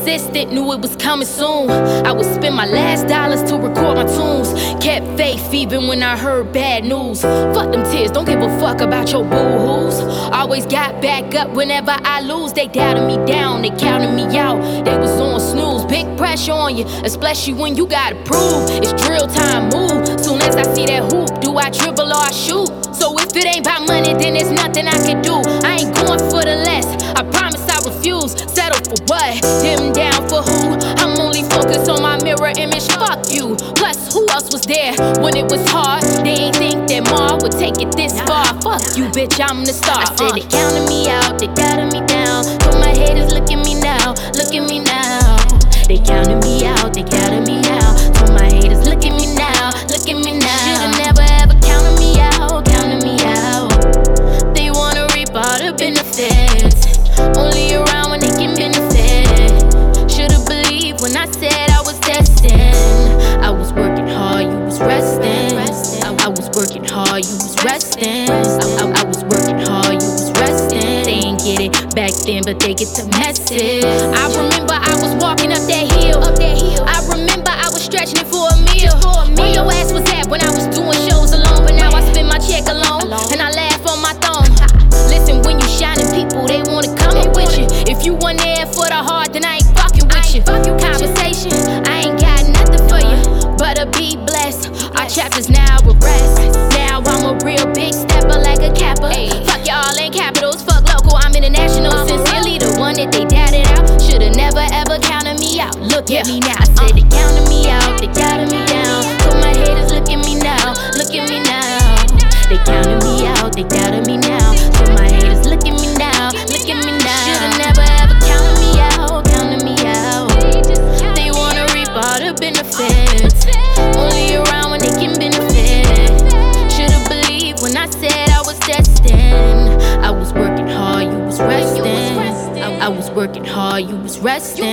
persistent, knew it was coming soon. I would spend my last dollars to record my tunes. Kept faith even when I heard bad news. Fuck them tears, don't give a fuck about your boo-hoos. Always got back up whenever I lose. They doubted me down, they counted me out. They was on snooze, big pressure on you, especially when you gotta prove. It's drill time, move. Soon as I see that hoop, do I dribble or I shoot? So if it ain't about money, then there's nothing I can do. I ain't going for the less, I promise I refuse. Settle for what? Dim down for who? I'm only focused on my mirror image, fuck you. Plus, who else was there when it was hard? They ain't think that Ma would take it this far. Fuck you, bitch, I'm the star. I said they counted me out, they counted me down. But my haters look at me now, look at me now. They counted me out, they counted me out. So my haters look at me now, look at me now. Should've never ever counted me out, counted me out. They wanna reap all the benefits, only around when they can benefit. Should've believed when I said I was destined. I was working hard, you was resting. I was working hard, you was resting. I was working hard, you was resting. They ain't get it back then, but they get the message. I remember I was walking up that hill. I remember I was stretching it for a meal. Where your ass was at when I was doing shows alone? But now I spend my check alone, and I laugh on my throne. Listen, when you shining people, they wanna come up with you. If you weren't there for the heart, then I ain't fucking with you. Conversation, I ain't got nothing for you, but be blessed. Our chapters now are rest. Now I'm a real big stepper like a kappa. Fuck y'all in capitals, fuck local, I'm international. Sincerely the one that they doubted out. Should've never ever counted me out. Look at me now. I said they counted me out, they counted me down. So my haters look at me now, look at me now. They counted me out, they doubted me now. So my haters look at me now, look at me now. Should've never ever counted me out, counted me out. They wanna reap all the benefits, only around when they can benefit. Should've believed when I said I was destined. I was working hard, you was resting. I was working hard, you was resting.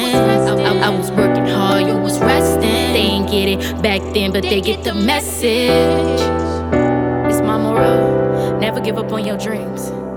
I was working hard, you was resting. They ain't get it back then, but they get the message. It's my moral, never give up on your dreams.